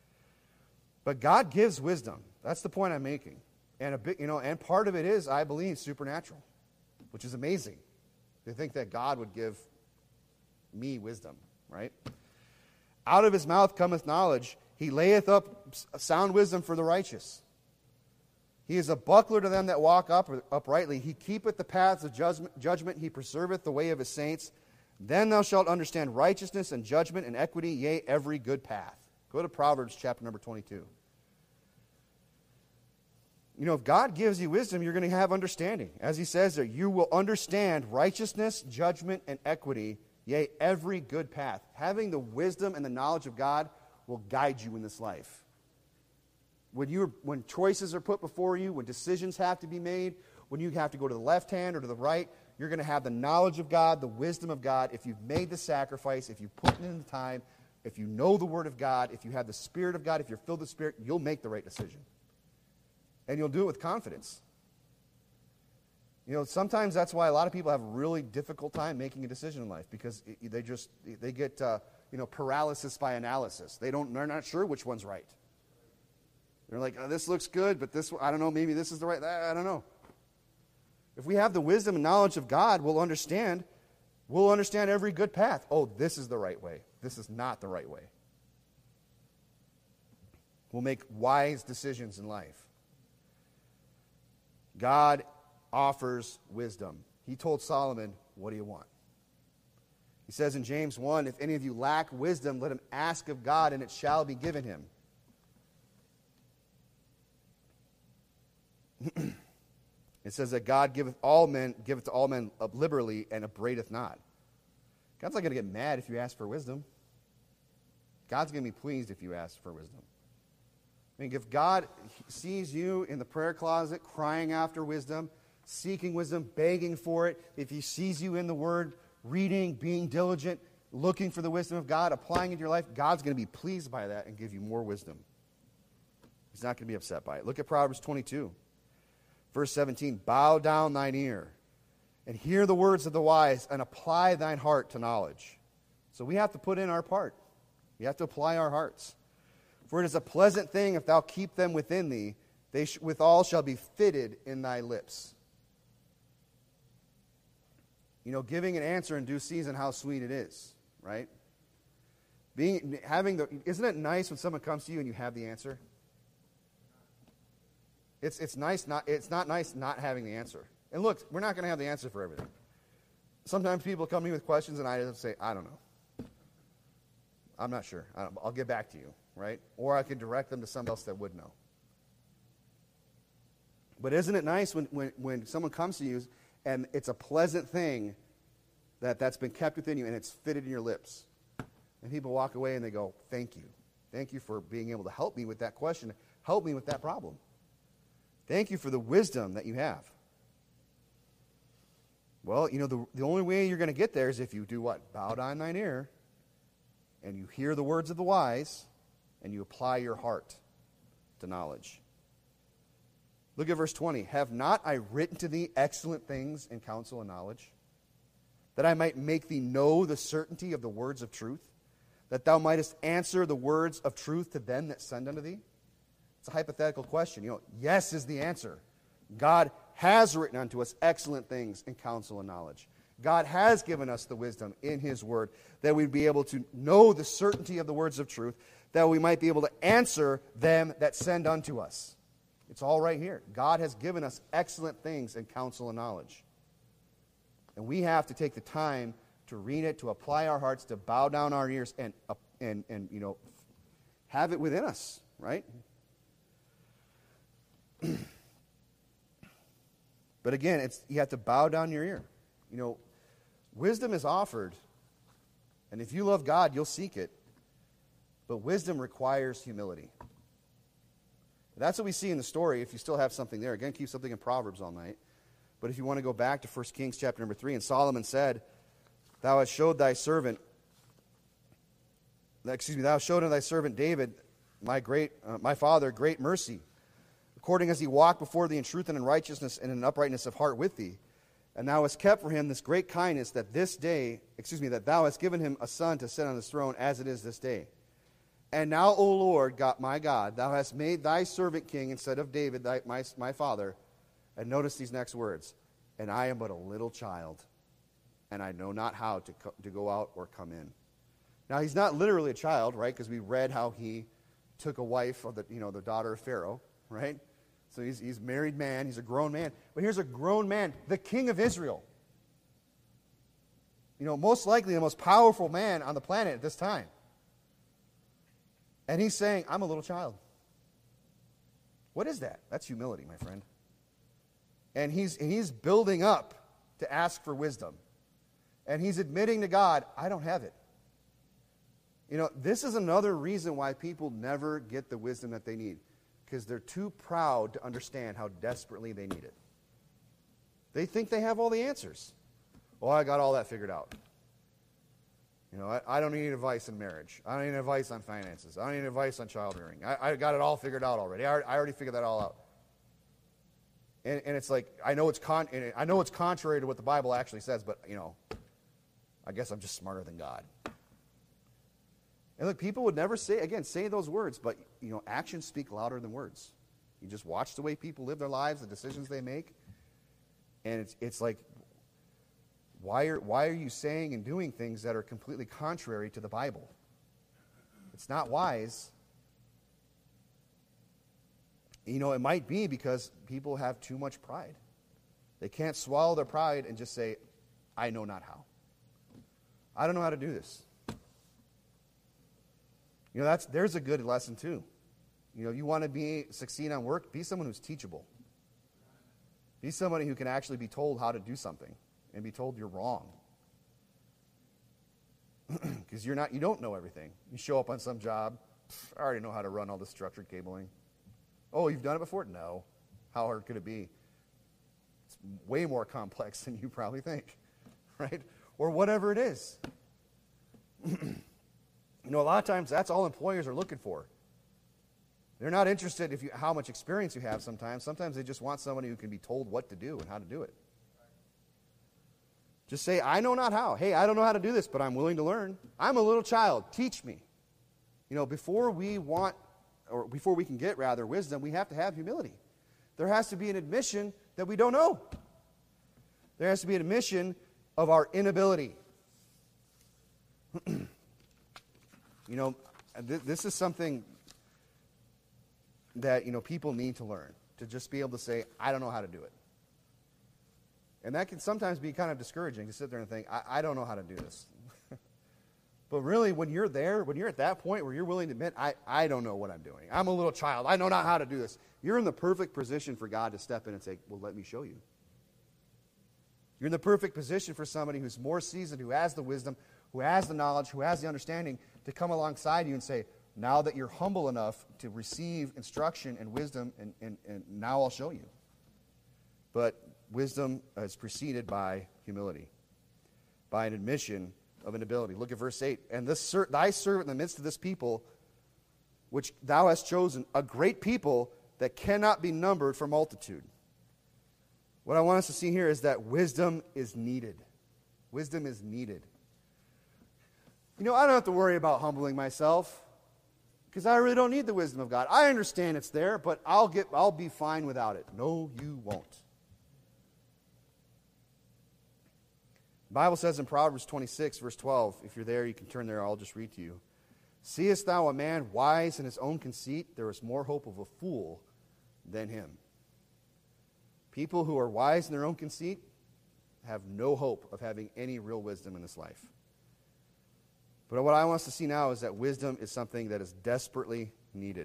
Speaker 3: But God gives wisdom. That's the point I'm making. And a bit, you know, and part of it is, I believe, supernatural, which is amazing. To think that God would give me wisdom, right? Out of his mouth cometh knowledge. He layeth up sound wisdom for the righteous. He is a buckler to them that walk up, uprightly. He keepeth the paths of judgment, judgment. He preserveth the way of his saints. Then thou shalt understand righteousness and judgment and equity, yea, every good path. Go to Proverbs chapter number twenty-two. You know, if God gives you wisdom, you're going to have understanding. As he says there, you will understand righteousness, judgment, and equity, yea, every good path. Having the wisdom and the knowledge of God will guide you in this life. When you when choices are put before you, when decisions have to be made, when you have to go to the left hand or to the right, you're going to have the knowledge of God, the wisdom of God. If you've made the sacrifice, if you've put in the time, if you know the Word of God, if you have the Spirit of God, if you're filled with the Spirit, you'll make the right decision. And you'll do it with confidence. You know, sometimes that's why a lot of people have a really difficult time making a decision in life, because they just, they get, uh, you know, paralysis by analysis. They don't, they're not sure which one's right. They're like, oh, this looks good, but this, I don't know, maybe this is the right, I don't know. If we have the wisdom and knowledge of God, we'll understand, we'll understand every good path. Oh, this is the right way. This is not the right way. We'll make wise decisions in life. God offers wisdom. He told Solomon, what do you want? He says in James one, if any of you lack wisdom, let him ask of God, and it shall be given him. It says that God giveth all men, giveth to all men liberally, and upbraideth not. God's not going to get mad if you ask for wisdom. God's going to be pleased if you ask for wisdom. I mean, if God sees you in the prayer closet crying after wisdom, seeking wisdom, begging for it, if he sees you in the Word, reading, being diligent, looking for the wisdom of God, applying it to your life, God's going to be pleased by that and give you more wisdom. He's not going to be upset by it. Look at Proverbs twenty-two, verse seventeen. Bow down thine ear and hear the words of the wise, and apply thine heart to knowledge. So we have to put in our part. We have to apply our hearts. For it is a pleasant thing if thou keep them within thee, they sh- withal shall be fitted in thy lips. You know, giving an answer in due season, how sweet it is, right? Being, having the, isn't it nice when someone comes to you and you have the answer? It's it's nice not it's not nice not having the answer. And look, we're not going to have the answer for everything. Sometimes people come to me with questions and I just say, I don't know. I'm not sure. I don't, I'll get back to you. Right? Or I could direct them to somebody else that would know. But isn't it nice when, when, when someone comes to you and it's a pleasant thing that that's been kept within you and it's fitted in your lips? And people walk away and they go, thank you. Thank you for being able to help me with that question. help me with that problem. Thank you for the wisdom that you have. Well, you know, the, the only way you're going to get there is if you do what? Bow down thine ear, and you hear the words of the wise, and you apply your heart to knowledge. Look at verse twenty. Have not I written to thee excellent things in counsel and knowledge, that I might make thee know the certainty of the words of truth, that thou mightest answer the words of truth to them that send unto thee? It's a hypothetical question. You know, yes is the answer. God has written unto us excellent things in counsel and knowledge. God has given us the wisdom in His Word that we'd be able to know the certainty of the words of truth, that we might be able to answer them that send unto us. It's all right here. God has given us excellent things in counsel and knowledge. And we have to take the time to read it, to apply our hearts, to bow down our ears, and, uh, and, and you know, have it within us, right? But again, it's you have to bow down your ear. You know, wisdom is offered, and if you love God, you'll seek it. But wisdom requires humility. That's what we see in the story. If you still have something there, again, keep something in Proverbs all night. But if you want to go back to First Kings chapter number three, and Solomon said, Thou hast showed thy servant, excuse me, thou hast showed unto thy servant David, my great, uh, my father, great mercy, according as he walked before thee in truth and in righteousness and in uprightness of heart with thee. And thou hast kept for him this great kindness that this day, excuse me, that thou hast given him a son to sit on his throne as it is this day. And now, O Lord, God, my God, thou hast made thy servant king instead of David, thy, my, my father. And notice these next words. And I am but a little child, and I know not how to, co- to go out or come in. Now, he's not literally a child, right? Because we read how he took a wife of the, you know, the daughter of Pharaoh, right? So he's he's a married man. He's a grown man. But here's a grown man, the king of Israel. You know, most likely the most powerful man on the planet at this time. And he's saying, I'm a little child. What is that? That's humility, my friend. And he's, and he's building up to ask for wisdom. And he's admitting to God, I don't have it. You know, this is another reason why people never get the wisdom that they need. Because they're too proud to understand how desperately they need it. They think they have all the answers. Well, I got all that figured out. You know, I, I don't need advice in marriage. I don't need advice on finances. I don't need advice on child rearing. I, I got it all figured out already. I, I already figured that all out. And, and it's like, I know it's con- I know it's contrary to what the Bible actually says, but, you know, I guess I'm just smarter than God. And look, people would never say, again, say those words, but, you know, actions speak louder than words. You just watch the way people live their lives, the decisions they make, and it's it's like, why are why are you saying and doing things that are completely contrary to the Bible? It's not wise. You know, it might be because people have too much pride. They can't swallow their pride and just say, I know not how. I don't know how to do this. You know, that's there's a good lesson too. You know, you want to be succeed on work, be someone who's teachable. Be somebody who can actually be told how to do something and be told you're wrong. Because you're not you don't know everything. You show up on some job, I already know how to run all this structured cabling. Oh, you've done it before? No. How hard could it be? It's way more complex than you probably think. Right? Or whatever it is. You know, a lot of times that's all employers are looking for. They're not interested if you how much experience you have sometimes. Sometimes they just want somebody who can be told what to do and how to do it. Just say, I know not how. Hey, I don't know how to do this, but I'm willing to learn. I'm a little child. Teach me. You know, before we want, or before we can get, rather, wisdom, we have to have humility. There has to be an admission that we don't know. There has to be an admission of our inability. You know, th- this is something that, you know, people need to learn. To just be able to say, I don't know how to do it. And that can sometimes be kind of discouraging to sit there and think, I, I don't know how to do this. But really, when you're there, when you're at that point where you're willing to admit, I, I don't know what I'm doing. I'm a little child. I know not how to do this. You're in the perfect position for God to step in and say, well, let me show you. You're in the perfect position for somebody who's more seasoned, who has the wisdom, who has the knowledge, who has the understanding, to come alongside you and say, Now that you're humble enough to receive instruction and wisdom, and, and, and now I'll show you. But wisdom is preceded by humility, by an admission of inability. Look at verse eight. And this ser- thy servant in the midst of this people, which thou hast chosen, a great people that cannot be numbered for multitude. What I want us to see here is that wisdom is needed. Wisdom is needed. You know, I don't have to worry about humbling myself because I really don't need the wisdom of God. I understand it's there, but I'll get I'll be fine without it. No, you won't. The Bible says in Proverbs twenty-six, verse twelve, if you're there, you can turn there, I'll just read to you. Seest thou a man wise in his own conceit? There is more hope of a fool than him. People who are wise in their own conceit have no hope of having any real wisdom in this life. But what I want us to see now is that wisdom is something that is desperately needed.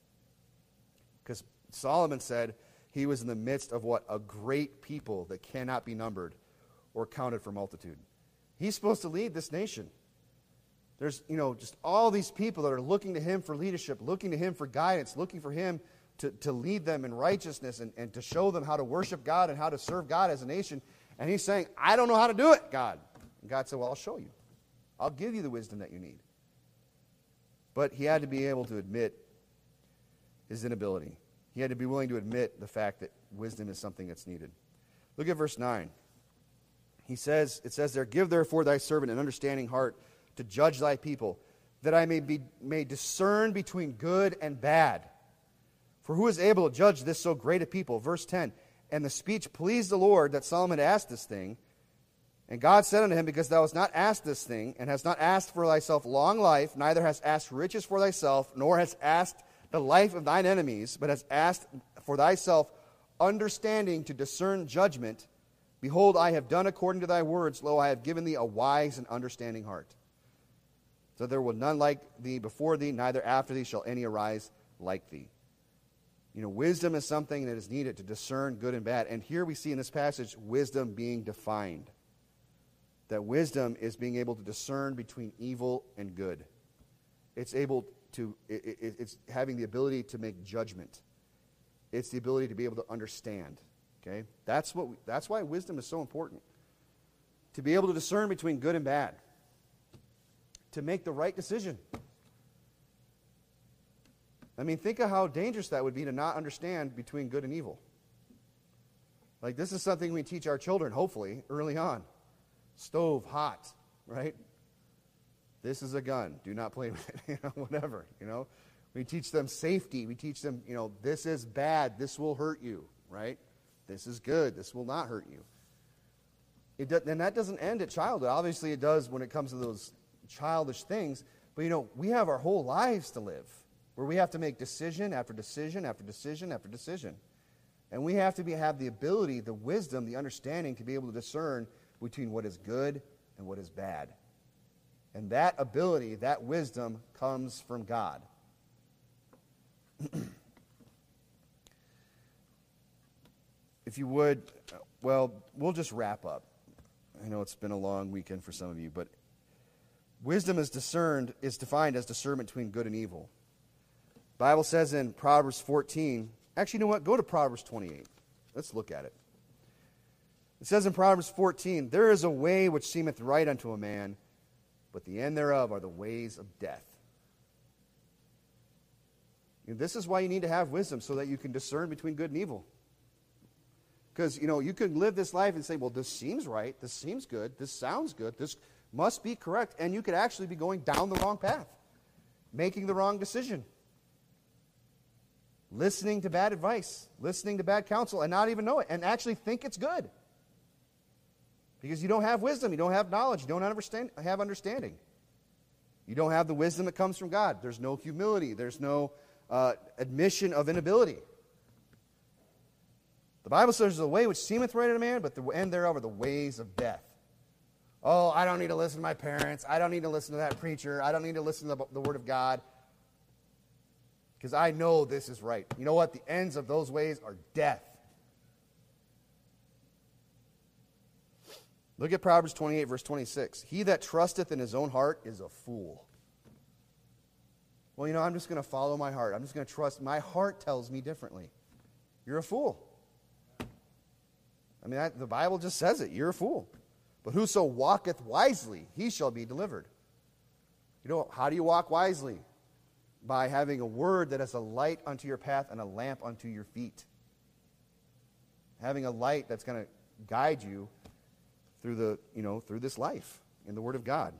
Speaker 3: Because Solomon said he was in the midst of what? A great people that cannot be numbered or counted for multitude. He's supposed to lead this nation. There's, you know, just all these people that are looking to him for leadership, looking to him for guidance, looking for him to, to lead them in righteousness and, and to show them how to worship God and how to serve God as a nation. And he's saying, I don't know how to do it, God. And God said, well, I'll show you. I'll give you the wisdom that you need. But he had to be able to admit his inability. He had to be willing to admit the fact that wisdom is something that's needed. Look at verse nine. He says, it says there, give therefore thy servant an understanding heart to judge thy people, that I may be may discern between good and bad. For who is able to judge this so great a people? Verse ten, and the speech pleased the Lord that Solomon asked this thing. And God said unto him, because thou hast not asked this thing, and hast not asked for thyself long life, neither hast asked riches for thyself, nor hast asked the life of thine enemies, but hast asked for thyself understanding to discern judgment, behold, I have done according to thy words. Lo, I have given thee a wise and understanding heart. So there will none like thee before thee, neither after thee shall any arise like thee. You know, wisdom is something that is needed to discern good and bad. And here we see in this passage wisdom being defined. That wisdom is being able to discern between evil and good. It's able to, it, it, it's having the ability to make judgment. It's the ability to be able to understand. Okay? That's what. We, that's why wisdom is so important. To be able to discern between good and bad. To make the right decision. I mean, think of how dangerous that would be to not understand between good and evil. Like, this is something we teach our children, hopefully, early on. Stove hot, right? This is a gun. Do not play with it. You know, whatever, you know. We teach them safety. We teach them, you know, this is bad. This will hurt you, right? This is good. This will not hurt you. It does, and that doesn't end at childhood. Obviously, it does when it comes to those childish things. But, you know, we have our whole lives to live where we have to make decision after decision after decision after decision. And we have to be, have the ability, the wisdom, the understanding to be able to discern between what is good and what is bad. And that ability, that wisdom, comes from God. If you would, well, we'll just wrap up. I know it's been a long weekend for some of you, but wisdom is discerned, is defined as discernment between good and evil. The Bible says in Proverbs fourteen, actually, you know what? Go to Proverbs twenty-eight. Let's look at it. It says in Proverbs fourteen, there is a way which seemeth right unto a man, but the end thereof are the ways of death. You know, this is why you need to have wisdom, so that you can discern between good and evil. Because, you know, you can live this life and say, well, this seems right, this seems good, this sounds good, this must be correct, and you could actually be going down the wrong path, making the wrong decision, listening to bad advice, listening to bad counsel, and not even know it, and actually think it's good. Because you don't have wisdom, you don't have knowledge, you don't understand, have understanding. You don't have the wisdom that comes from God. There's no humility, there's no uh, admission of inability. The Bible says there's a way which seemeth right unto a man, but the end thereof are the ways of death. Oh, I don't need to listen to my parents. I don't need to listen to that preacher. I don't need to listen to the, the Word of God. Because I know this is right. You know what? The ends of those ways are death. Look at Proverbs twenty-eight, verse twenty-six. He that trusteth in his own heart is a fool. Well, you know, I'm just going to follow my heart. I'm just going to trust. My heart tells me differently. You're a fool. I mean, that, the Bible just says it. You're a fool. But whoso walketh wisely, he shall be delivered. You know, how do you walk wisely? By having a word that is a light unto your path and a lamp unto your feet. Having a light that's going to guide you through the, you know, through this life in the Word of God.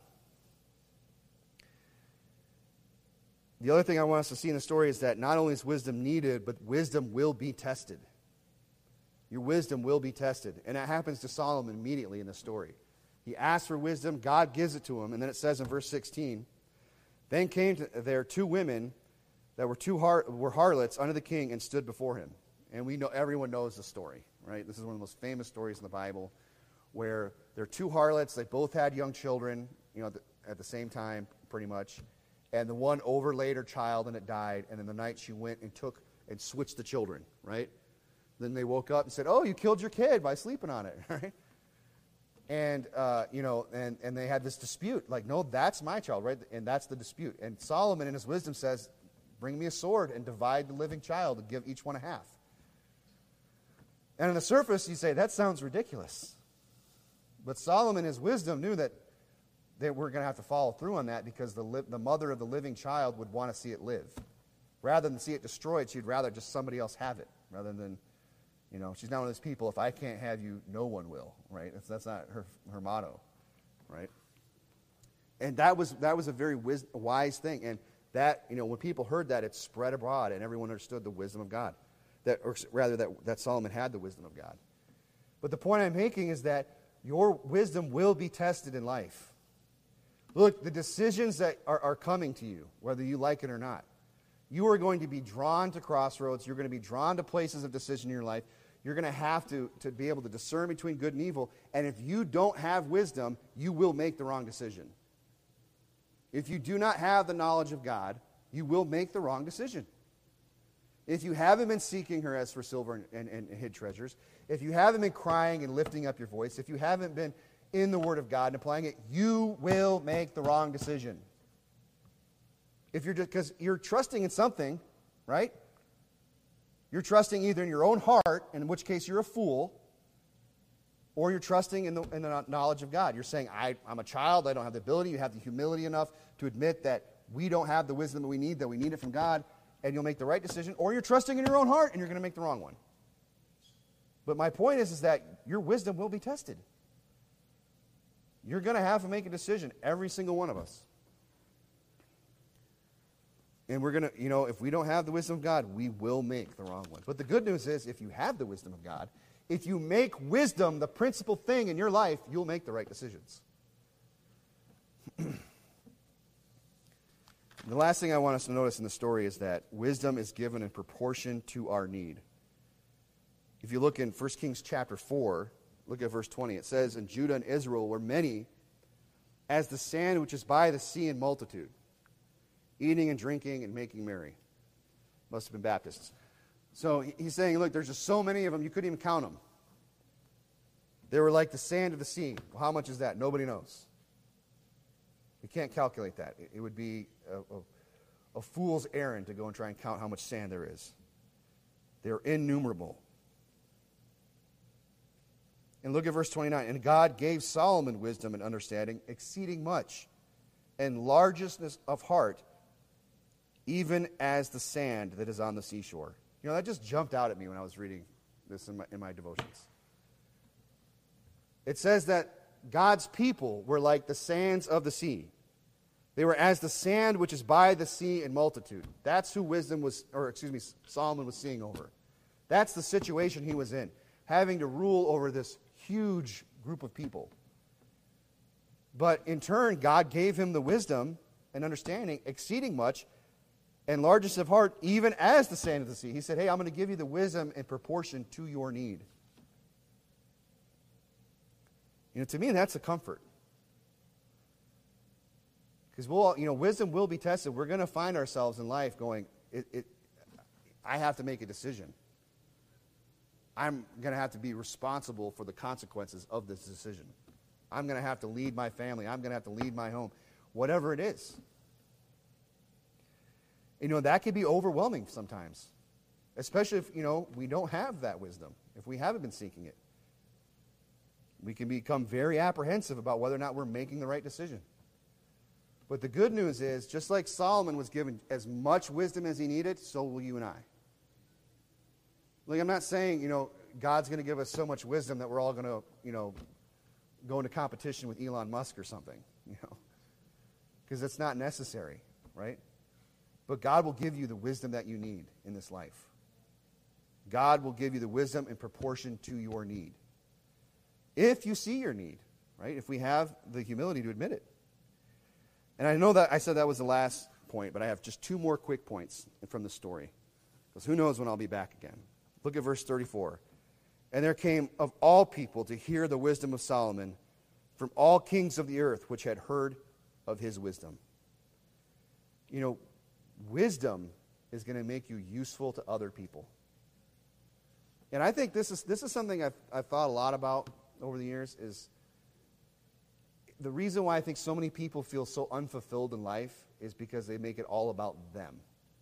Speaker 3: The other thing I want us to see in the story is that not only is wisdom needed, but wisdom will be tested. Your wisdom will be tested. And that happens to Solomon immediately in the story. He asks for wisdom, God gives it to him, and then it says in verse sixteen, then came to there two women that were two har- were harlots unto the king and stood before him. And we know everyone knows the story, right? This is one of the most famous stories in the Bible, where there are two harlots. They both had young children, you know, at the, at the same time, pretty much. And the one overlaid her child and it died. And in the night she went and took and switched the children, right? Then they woke up and said, "Oh, you killed your kid by sleeping on it," right? And, uh, you know, and, and they had this dispute. Like, no, that's my child, right? And that's the dispute. And Solomon in his wisdom says, bring me a sword and divide the living child and give each one a half. And on the surface, you say, that sounds ridiculous. But Solomon in his wisdom knew that they were going to have to follow through on that because the, li- the mother of the living child would want to see it live. Rather than see it destroyed, she'd rather just somebody else have it, rather than... You know, she's not one of those people, if I can't have you, no one will, right? That's, that's not her her motto, right? And that was that was a very wis- wise thing. And that, you know, when people heard that, it spread abroad, and everyone understood the wisdom of God. That, or rather, that, that Solomon had the wisdom of God. But the point I'm making is that your wisdom will be tested in life. Look, the decisions that are, are coming to you, whether you like it or not, you are going to be drawn to crossroads. You're going to be drawn to places of decision in your life. You're going to have to, to be able to discern between good and evil. And if you don't have wisdom, you will make the wrong decision. If you do not have the knowledge of God, you will make the wrong decision. If you haven't been seeking her as for silver and, and, and hid treasures, if you haven't been crying and lifting up your voice, if you haven't been in the Word of God and applying it, you will make the wrong decision. If you're just, because you're trusting in something, right? You're trusting either in your own heart, in which case you're a fool, or you're trusting in the, in the knowledge of God. You're saying, I, I'm a child, I don't have the ability. You have the humility enough to admit that we don't have the wisdom that we need, that we need it from God, and you'll make the right decision. Or you're trusting in your own heart, and you're going to make the wrong one. But my point is, is that your wisdom will be tested. You're going to have to make a decision, every single one of us. And we're going to, you know, if we don't have the wisdom of God, we will make the wrong ones. But the good news is, if you have the wisdom of God, if you make wisdom the principal thing in your life, you'll make the right decisions. The last thing I want us to notice in the story is that wisdom is given in proportion to our need. If you look in First Kings chapter four, look at verse twenty. It says, "And Judah and Israel were many as the sand which is by the sea in multitude, eating and drinking and making merry." Must have been Baptists. So he's saying, look, there's just so many of them, you couldn't even count them. They were like the sand of the sea. Well, how much is that? Nobody knows. You can't calculate that. It would be a, a, a fool's errand to go and try and count how much sand there is. They're innumerable. And look at verse twenty-nine. "And God gave Solomon wisdom and understanding, exceeding much, and largeness of heart, even as the sand that is on the seashore." You know, that just jumped out at me when I was reading this in my, in my devotions. It says that God's people were like the sands of the sea. They were as the sand which is by the sea in multitude. That's who wisdom was, or excuse me, Solomon was seeing over. That's the situation he was in, having to rule over this huge group of people. But in turn, God gave him the wisdom and understanding, exceeding much, and largest of heart, even as the sand of the sea. He said, hey, I'm going to give you the wisdom in proportion to your need. You know, to me, that's a comfort. Because we'll, you know, wisdom will be tested. We're going to find ourselves in life going, it, it, I have to make a decision. I'm going to have to be responsible for the consequences of this decision. I'm going to have to lead my family. I'm going to have to lead my home. Whatever it is. You know, that can be overwhelming sometimes, especially if, you know, we don't have that wisdom, if we haven't been seeking it. We can become very apprehensive about whether or not we're making the right decision. But the good news is, just like Solomon was given as much wisdom as he needed, so will you and I. Like, I'm not saying, you know, God's going to give us so much wisdom that we're all going to, you know, go into competition with Elon Musk or something, you know, because it's not necessary, right? But God will give you the wisdom that you need in this life. God will give you the wisdom in proportion to your need. If you see your need, right? If we have the humility to admit it. And I know that I said that was the last point, but I have just two more quick points from the story. Because who knows when I'll be back again. Look at verse thirty-four. And there came of all people to hear the wisdom of Solomon from all kings of the earth which had heard of his wisdom. You know, wisdom is going to make you useful to other people. And I think this is this is something I've, I've thought a lot about over the years, is the reason why I think so many people feel so unfulfilled in life is because they make it all about them.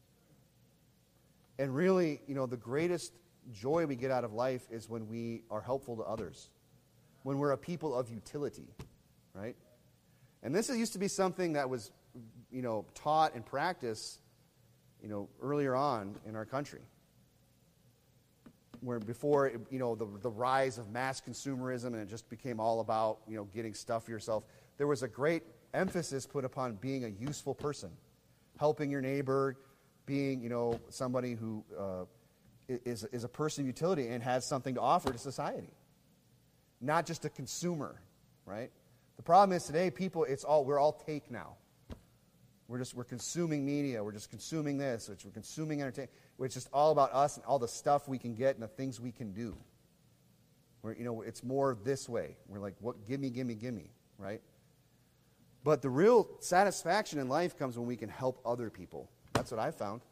Speaker 3: And really, you know, the greatest joy we get out of life is when we are helpful to others, when we're a people of utility, right? And this used to be something that was, you know, taught and practiced, you know, earlier on in our country. Where before, you know, the, the rise of mass consumerism and it just became all about, you know, getting stuff for yourself, there was a great emphasis put upon being a useful person, helping your neighbor, being, you know, somebody who uh, is, is a person of utility and has something to offer to society. Not just a consumer, right? The problem is today, people, it's all, we're all take now. We're just, we're consuming media, we're just consuming this, we're consuming entertainment. It's just all about us and all the stuff we can get and the things we can do. Where, you know, it's more this way. We're like, what? Gimme, gimme, gimme, right? But the real satisfaction in life comes when we can help other people. That's what I found.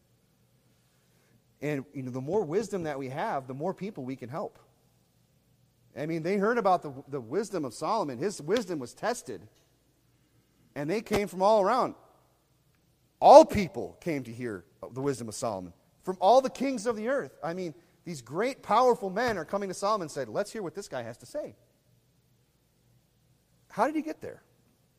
Speaker 3: And, you know, the more wisdom that we have, the more people we can help. I mean, they heard about the, the wisdom of Solomon. His wisdom was tested. And they came from all around. All people came to hear the wisdom of Solomon. From all the kings of the earth. I mean, these great, powerful men are coming to Solomon and said, let's hear what this guy has to say. How did he get there?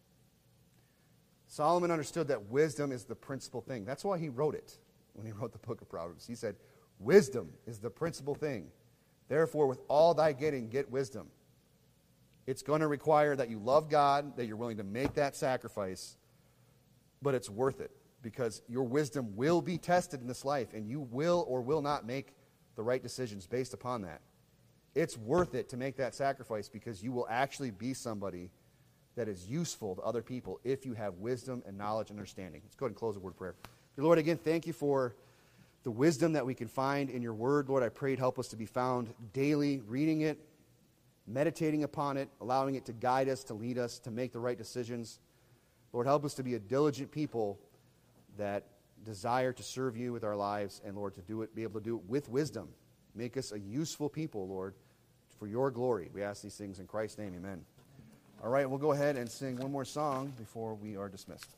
Speaker 3: Solomon understood that wisdom is the principal thing. That's why he wrote it when he wrote the book of Proverbs. He said, wisdom is the principal thing. Therefore, with all thy getting, get wisdom. It's going to require that you love God, that you're willing to make that sacrifice, but it's worth it because your wisdom will be tested in this life, and you will or will not make the right decisions based upon that. It's worth it to make that sacrifice because you will actually be somebody that is useful to other people if you have wisdom and knowledge and understanding. Let's go ahead and close the word of prayer. Dear Lord, again, thank you for the wisdom that we can find in your word. Lord, I pray you'd help us to be found daily, reading it, meditating upon it, allowing it to guide us, to lead us, to make the right decisions. Lord, help us to be a diligent people that desire to serve you with our lives, and Lord, to do it, be able to do it with wisdom. Make us a useful people, Lord, for your glory. We ask these things in Christ's name, amen. All right, we'll go ahead and sing one more song before we are dismissed.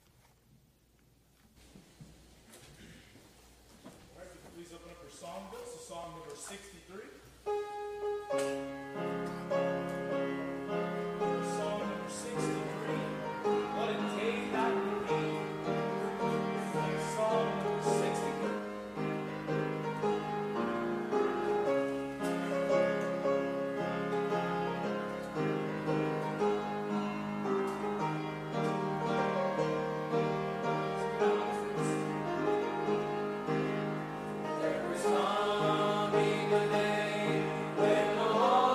Speaker 4: All right, please open up your songbooks to song number sixty-three. Song number sixty-three. What a day that would be. Song number sixty-three.
Speaker 1: There is coming a day when no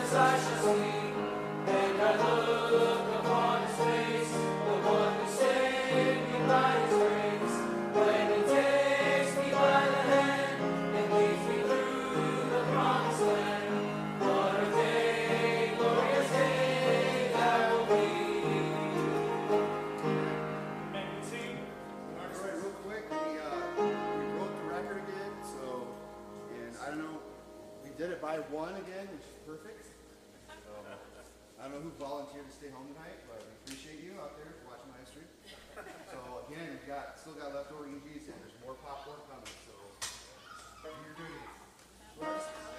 Speaker 3: One again, which is perfect. So, I don't know who volunteered to stay home tonight, but we appreciate you out there watching my stream. So again, we've got still got leftover E Gs and there's more popcorn coming. So do your duty.